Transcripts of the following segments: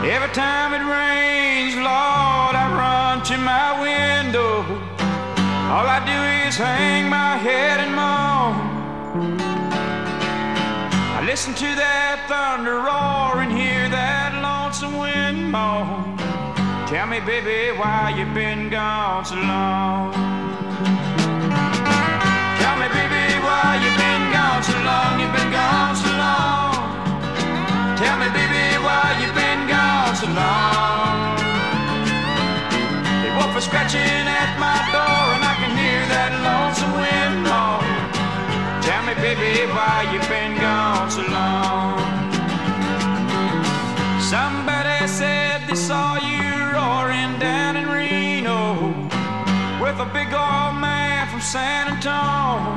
Every time it rains, Lord, I run to my window. All I do is hang my head and moan. I listen to that thunder roar and hear that lonesome wind moan. Tell me, baby, why you been gone so long? Tell me, baby, why you been gone so long? You been gone so long. Tell me, baby, why you been gone so long? The wolf is scratching at my door and I can hear that lonesome wind moan. Tell me, baby, why you been gone so long? Somebody said they saw you roaring down in Reno with a big old man from San Antonio.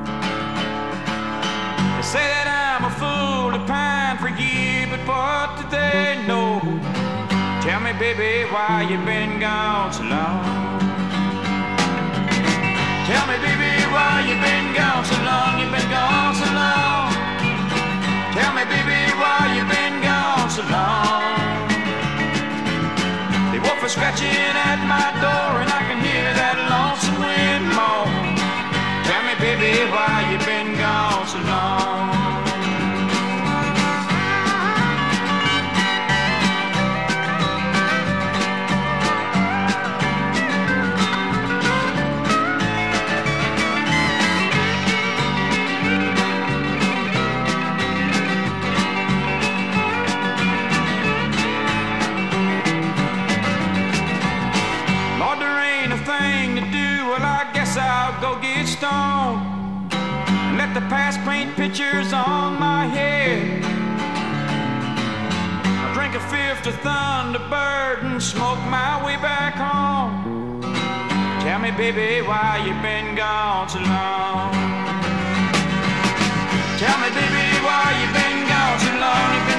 They say that I'm a fool to pine for you, but what do they know? Tell me, baby, why you been gone so long? Tell me, baby, why you been gone so long? You been gone so long. Tell me, baby, why you been gone so long? The wolf is scratching at my door and I can hear that lonesome wind moan. Tell me, baby, why you been gone so long? I'll go get stoned and let the past paint pictures on my head. I'll drink a fifth of Thunderbird and smoke my way back home. Tell me, baby, why you been gone so long? Tell me, baby, why you been gone so long? You been